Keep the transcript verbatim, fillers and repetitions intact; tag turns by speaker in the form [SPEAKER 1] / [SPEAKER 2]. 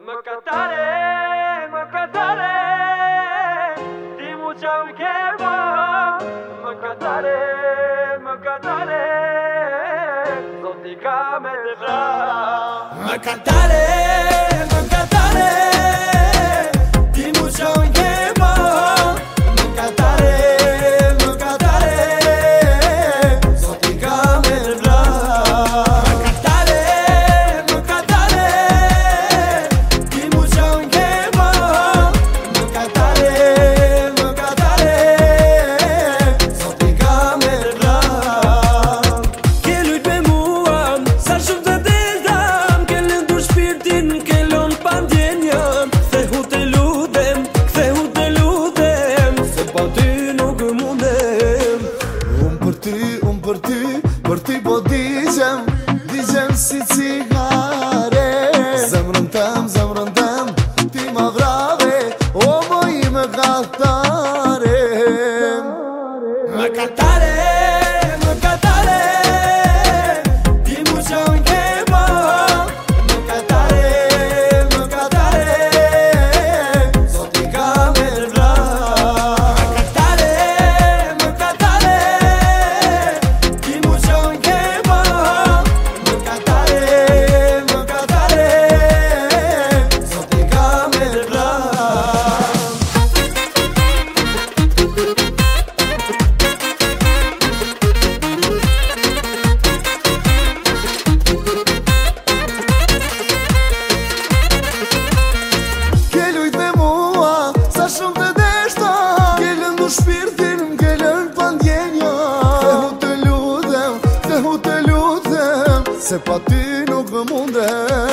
[SPEAKER 1] Më katare, më katare, ti mu qam ke bo. Më katare, më katare, zoti ka me të dra. Më katare, më katare, ti mu qam ke bo. Më katare, më katare, zoti ka me të dra. Më katare, më katare, ti mu qam ke bo. Më katare, më katare, zoti ka me të dra. Ke lujt me mua, sa shumë të desam, ke lëndur shpirtin, ke lon pandjenjën. Kthehu të lutem, kthehu të lutem, se pa ty nuk mundem.
[SPEAKER 2] Unë për ty, unë për ty, për ty po digjem, digjem si cigare. Zemrën tem, zemrën tem, ti ma vrave, o moj me katare.
[SPEAKER 1] Më katare, më katare, ti mu qam ke bo. Më katare, më katare, zoti ka me të dra. Më katare, më katare, ti mu qam ke bo. Më katare, më katare, zoti ka me të dra.
[SPEAKER 2] Ke lujt me mua, sa shumë të deshta, ke lëndur shpirtin, ke lën pandjenja. Kthehu të lutem, kthehu të lutem, se pa ty nuk më mundem.